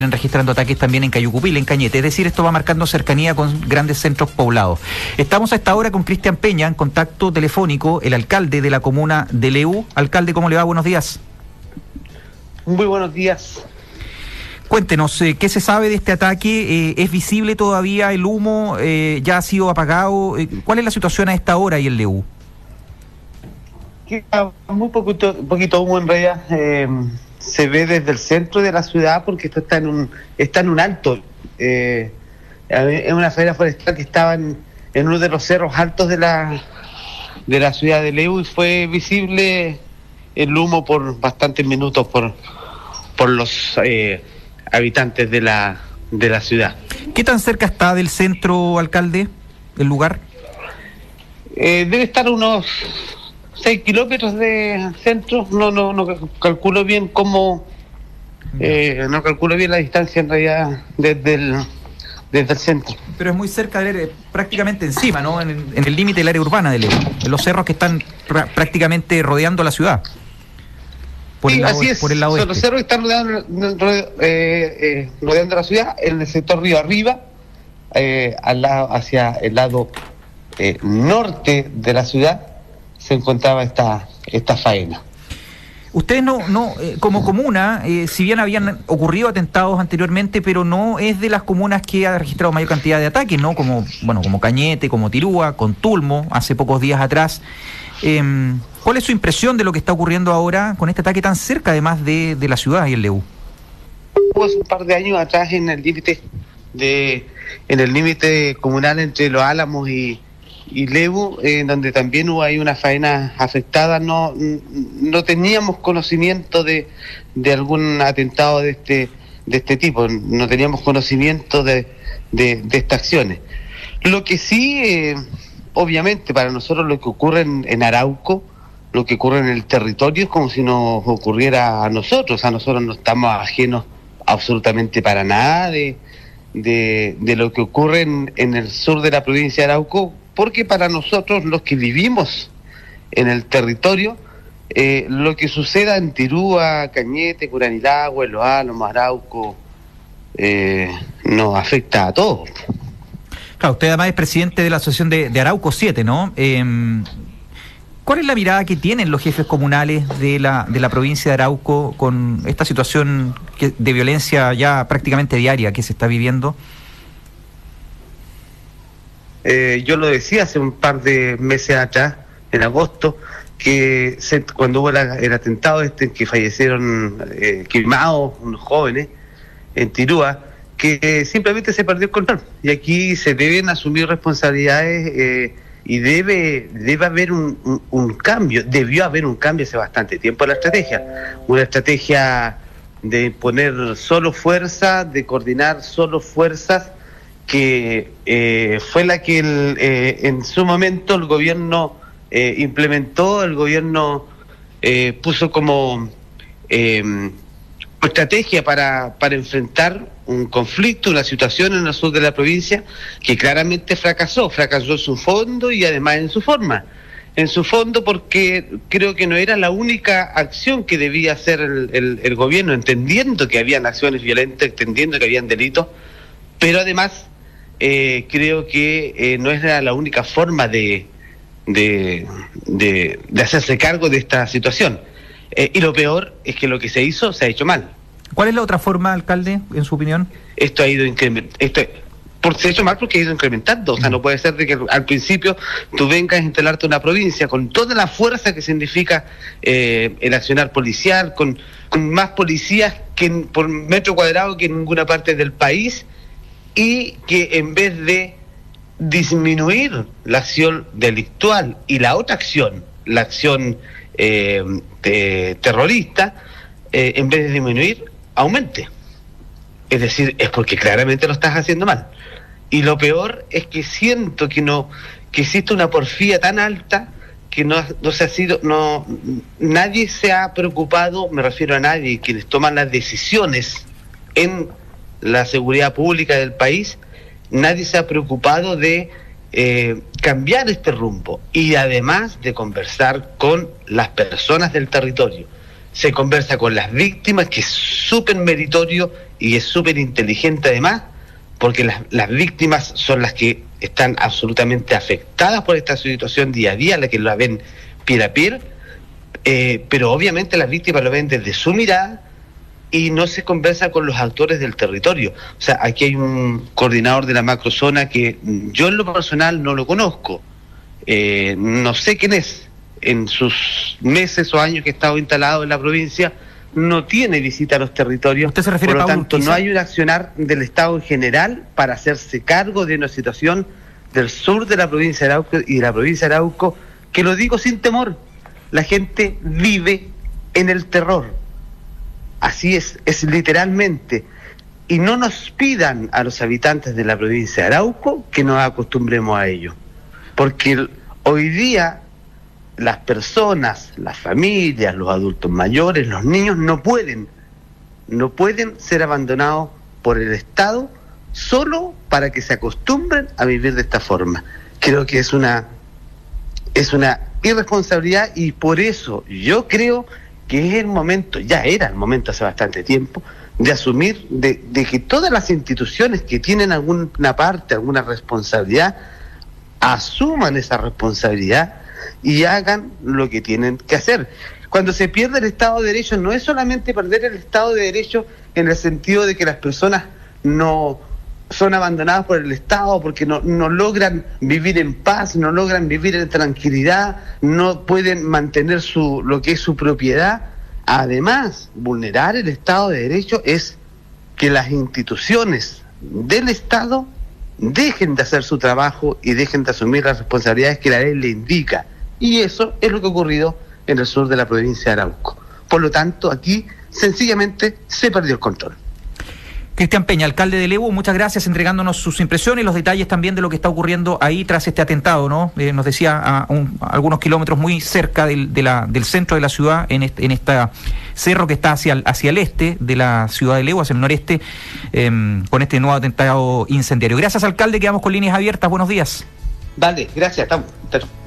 registrando ataques también en Cayucupil, en Cañete, es decir, esto va marcando cercanía con grandes centros poblados. Estamos a esta hora con Cristian Peña, en contacto telefónico, el alcalde de la comuna de Leú. Alcalde, ¿cómo le va? Buenos días. Muy buenos días. Cuéntenos, ¿qué se sabe de este ataque? ¿Es visible todavía el humo? ¿Ya ha sido apagado? ¿Cuál es la situación a esta hora ahí en Leú? Queda muy poquito humo en realidad. Se ve desde el centro de la ciudad porque esto está en un alto. Es una faena forestal que estaba en uno de los cerros altos de la ciudad de Leú, y fue visible el humo por bastantes minutos por los habitantes de la ciudad. ¿Qué tan cerca está del centro, alcalde, el lugar? Debe estar a unos 6 kilómetros de centro. No calculo bien cómo, no calculo bien la distancia en realidad desde el centro. Pero es muy cerca, prácticamente encima, ¿no? En el límite del área urbana de León, en los cerros que están prácticamente rodeando la ciudad. Sí, así es. Por el lado Son los cerros que están rodeando la ciudad, en el sector río arriba, hacia el lado norte de la ciudad, se encontraba esta faena. Ustedes como comuna, si bien habían ocurrido atentados anteriormente, pero no es de las comunas que ha registrado mayor cantidad de ataques, ¿no? Como Cañete, como Tirúa, con Tulmo, hace pocos días atrás. ¿Cuál es su impresión de lo que está ocurriendo ahora con este ataque tan cerca, además de la ciudad y el Leú? Hubo hace un par de años atrás en el límite comunal entre Los Álamos y Leú, donde también hubo ahí una faena afectada. No teníamos conocimiento de algún atentado de este tipo, no teníamos conocimiento de estas acciones. Lo que sí, obviamente para nosotros lo que ocurre en Arauco, lo que ocurre en el territorio, es como si nos ocurriera a nosotros no estamos ajenos absolutamente para nada de lo que ocurre en el sur de la provincia de Arauco, porque para nosotros, los que vivimos en el territorio, lo que suceda en Tirúa, Cañete, Curanilagua, Los Álamos, Arauco, nos afecta a todos. Claro, usted además es presidente de la asociación de Arauco 7, ¿no? ¿Cuál es la mirada que tienen los jefes comunales de la provincia de Arauco con esta situación de violencia ya prácticamente diaria que se está viviendo? Yo lo decía hace un par de meses atrás, en agosto, que cuando hubo el atentado en que fallecieron quemados unos jóvenes en Tirúa, que simplemente se perdió el control. Y aquí se deben asumir responsabilidades y debe haber un cambio. Debió haber un cambio hace bastante tiempo en la estrategia. Una estrategia de poner solo fuerza, de coordinar solo fuerzas, que fue la que en su momento el gobierno implementó. El gobierno puso como estrategia para enfrentar un conflicto, una situación en el sur de la provincia que claramente fracasó en su fondo y además en su forma. En su fondo, porque creo que no era la única acción que debía hacer el gobierno, entendiendo que habían acciones violentas, entendiendo que habían delitos, pero además creo que no era la única forma de hacerse cargo de esta situación. Y lo peor es que lo que se ha hecho mal. ¿Cuál es la otra forma, alcalde, en su opinión? Esto ha ido se ha hecho mal porque ha ido incrementando. O sea, no puede ser de que al principio tú vengas a instalarte una provincia con toda la fuerza que significa el accionar policial, con más policías por metro cuadrado que en ninguna parte del país, y que en vez de disminuir la acción delictual y la otra acción, la acción terrorista, en vez de disminuir, aumente. Es decir, es porque claramente lo estás haciendo mal. Y lo peor es que siento que existe una porfía tan alta que nadie se ha preocupado, me refiero a nadie, quienes toman las decisiones en la seguridad pública del país, nadie se ha preocupado de cambiar este rumbo y además de conversar con las personas del territorio. se conversa con las víctimas, que es súper meritorio y es súper inteligente además, porque las víctimas son las que están absolutamente afectadas por esta situación día a día, las que la ven piel a piel, pero obviamente las víctimas lo ven desde su mirada y no se conversa con los actores del territorio. O sea, aquí hay un coordinador de la macrozona que yo en lo personal no lo conozco, no sé quién es. En sus meses o años que ha estado instalado en la provincia, no tiene visita a los territorios. ¿Usted se refiere, por lo Pablo, tanto, no hay un accionar del Estado en general para hacerse cargo de una situación del sur de la provincia de Arauco y de la provincia de Arauco, que lo digo sin temor, la gente vive en el terror. Así es literalmente. Y no nos pidan a los habitantes de la provincia de Arauco que nos acostumbremos a ello. Porque hoy día las personas, las familias, los adultos mayores, los niños no pueden ser abandonados por el Estado solo para que se acostumbren a vivir de esta forma. Creo que es una irresponsabilidad, y por eso yo creo que es el momento, ya era el momento hace bastante tiempo, de asumir de que todas las instituciones que tienen alguna parte, alguna responsabilidad, asuman esa responsabilidad y hagan lo que tienen que hacer. Cuando se pierde el Estado de Derecho, no es solamente perder el Estado de Derecho en el sentido de que las personas no son abandonadas por el Estado porque no logran vivir en paz, no logran vivir en tranquilidad, no pueden mantener lo que es su propiedad. Además, vulnerar el Estado de Derecho es que las instituciones del Estado dejen de hacer su trabajo y dejen de asumir las responsabilidades que la ley le indica. Y eso es lo que ha ocurrido en el sur de la provincia de Arauco. Por lo tanto, aquí sencillamente se perdió el control. Cristian Peña, alcalde de Lebu, muchas gracias, entregándonos sus impresiones y los detalles también de lo que está ocurriendo ahí tras este atentado, ¿no? Nos decía a algunos kilómetros muy cerca del centro de la ciudad, en este cerro que está hacia el este de la ciudad de Lebu, hacia el noreste, con este nuevo atentado incendiario. Gracias, alcalde, quedamos con líneas abiertas. Buenos días. Vale, gracias. Estamos.